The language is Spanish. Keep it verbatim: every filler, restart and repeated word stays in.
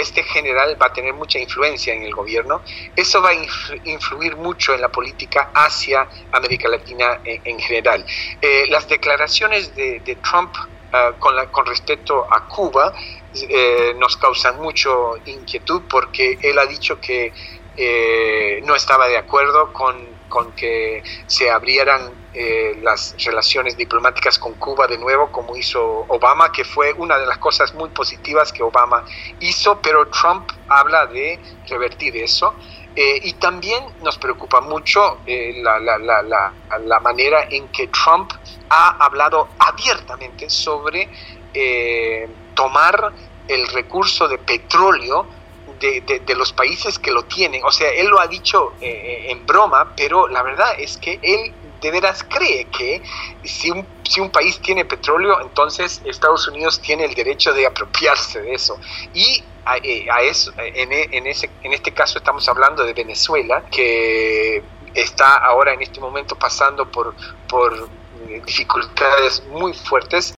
este general va a tener mucha influencia en el gobierno. Eso va a influir mucho en la política hacia América Latina en, en general. Eh, las declaraciones de, de Trump uh, con, la, con respecto a Cuba eh, nos causan mucho inquietud, porque él ha dicho que eh, no estaba de acuerdo con, con que se abrieran Eh, las relaciones diplomáticas con Cuba de nuevo, como hizo Obama, que fue una de las cosas muy positivas que Obama hizo, pero Trump habla de revertir eso. Eh, y también nos preocupa mucho eh, la, la, la, la, la manera en que Trump ha hablado abiertamente sobre eh, tomar el recurso de petróleo De, de, de los países que lo tienen. O sea, él lo ha dicho eh, en broma, pero la verdad es que él de veras cree que si un, si un país tiene petróleo, entonces Estados Unidos tiene el derecho de apropiarse de eso. Y a, a eso, en, en, ese, en este caso estamos hablando de Venezuela, que está ahora en este momento pasando por, por dificultades muy fuertes.